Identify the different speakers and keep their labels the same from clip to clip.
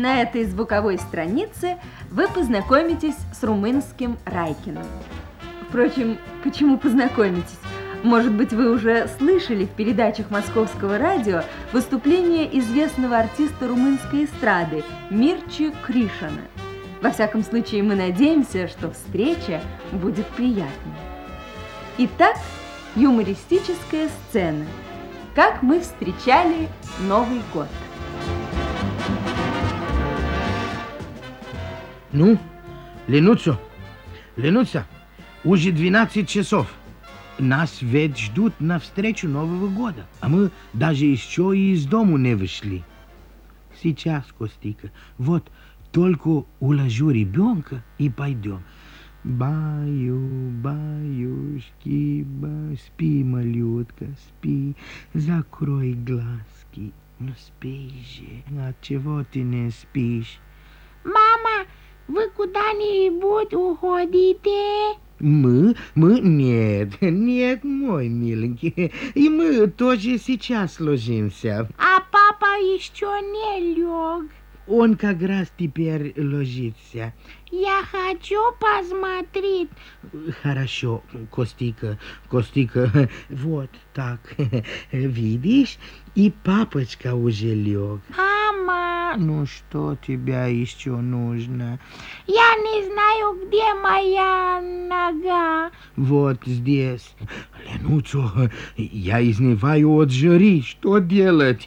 Speaker 1: На этой звуковой странице вы познакомитесь с румынским Райкиным. Впрочем, почему познакомитесь? Может быть, вы уже слышали в передачах Московского радио выступление известного артиста румынской эстрады Мирчи Кришана. Во всяком случае, мы надеемся, что встреча будет приятной. Итак, юмористическая сцена. Как мы встречали Новый год.
Speaker 2: Ну, Ленуца, уже 12 часов. Нас ведь ждут на встречу Нового года, а мы даже еще и из дому не вышли. Сейчас, Костика, вот только уложу ребенка и пойдем. Баюшки, спи, малютка, спи, закрой глазки. Ну, спи же, отчего ты не спишь?
Speaker 3: Мама, вы куда-нибудь уходите?
Speaker 2: Мы? Нет, мой миленький, и мы тоже сейчас ложимся.
Speaker 3: А папа еще не лег.
Speaker 2: Он как раз теперь ложится.
Speaker 3: Я хочу посмотреть.
Speaker 2: Хорошо, Костика, вот так, видишь, и папочка уже лег.
Speaker 3: Мама,
Speaker 2: Ну, что тебе еще нужно?
Speaker 3: я не знаю, где моя нога.
Speaker 2: Вот здесь. Ленуцо, я изнываю от жары, что делать?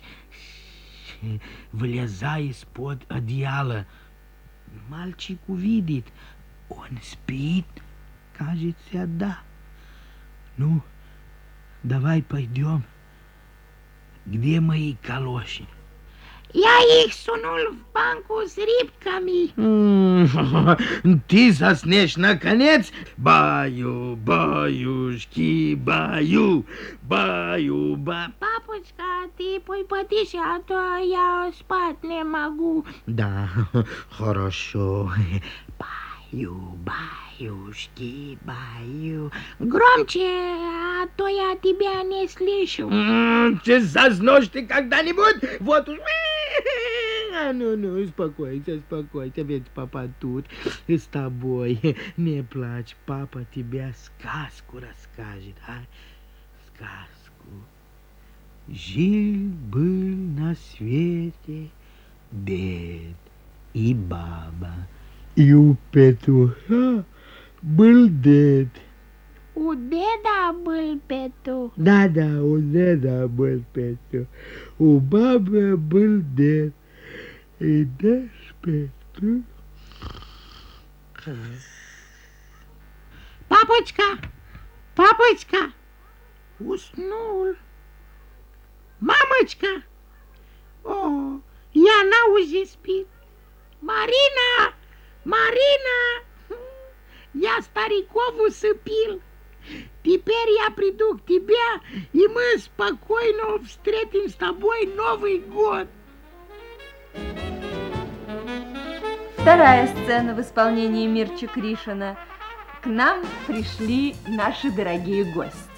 Speaker 2: Вылезай из-под одеяла. Мальчик увидит. Он спит? Кажется, да. Ну, давай пойдем. Где мои калоши?
Speaker 3: Я их сунул в банку с рыбками.
Speaker 2: Ты заснешь наконец? Баюшки, баю.
Speaker 3: Папочка, ты пой потише, а то я спать не могу.
Speaker 2: Да, хорошо. Баюшки, баю.
Speaker 3: Громче, а то я тебя не слышу.
Speaker 2: Ты заснешь ты когда-нибудь? Вот уж... Ну, успокойся, ведь папа тут с тобой. Не плачь, папа тебе сказку расскажет, а? Сказку. Жил-был на свете дед и баба, и у петуха был дед.
Speaker 3: У деда был петух.
Speaker 2: Да, у деда был петух, у бабы был дед, и наш петух...
Speaker 3: Папочка, уснул. Мамочка, о, и она уже спит. Марина, я стариков усыпил. Теперь я приду к тебе, и мы спокойно встретим с тобой Новый год.
Speaker 1: Вторая сцена в исполнении Мирчи Кришана. К нам пришли наши дорогие гости.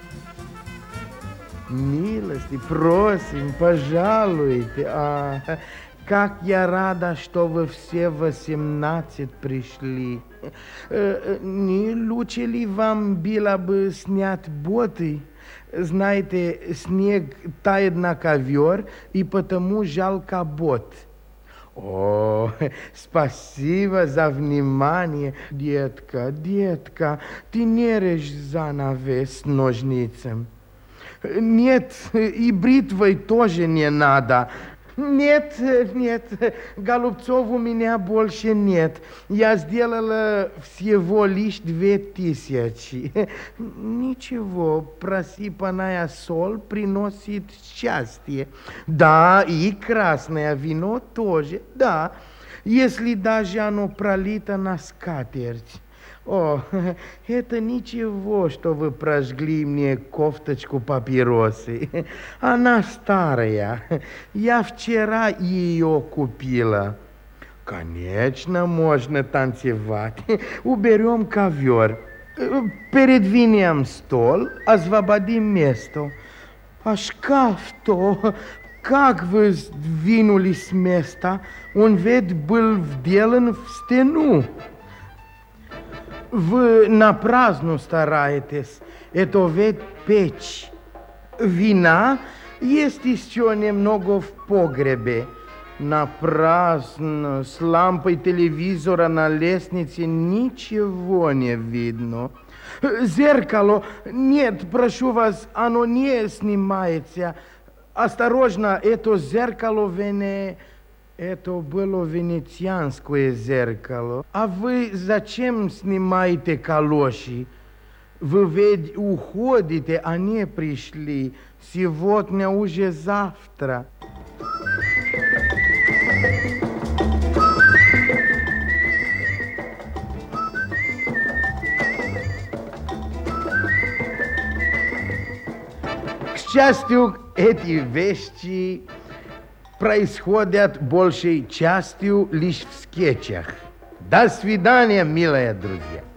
Speaker 2: Милости просим, пожалуйте. Как я рада, что вы все 18 пришли. Не лучше ли вам было бы снять боты? Знаете, снег тает на ковер, и потому жалко бот. О, спасибо за внимание, детка, ты не режь занавес ножницем. Нет, и бритвой тоже не надо. Нет, голубцов у меня больше нет. Я сделала всего лишь 2000. Ничего, просыпанная соль приносит счастье. Да, и красное вино тоже, да, если даже оно пролито на скатерть. О, это ничего, что вы прожгли мне кофточку папиросы. Она старая. Я вчера ее купила. Конечно, можно танцевать. Уберем ковер. Передвинем стол, освободим место. А шкаф-то
Speaker 4: как вы сдвинулись с места? Он ведь был вделан в стену. Вы напрасно стараетесь. Это ведь печь. Вина есть еще немного в погребе. Напрасно. С лампой телевизора на лестнице ничего не видно. Зеркало. Нет, прошу вас, оно не снимается. Осторожно, это зеркало это было венецианское зеркало. А вы зачем снимаете калоши? Вы ведь уходите, а не пришли. Сегодня уже завтра. К счастью, эти вещи происходят большей частью лишь в скетчах. До свидания, милые друзья.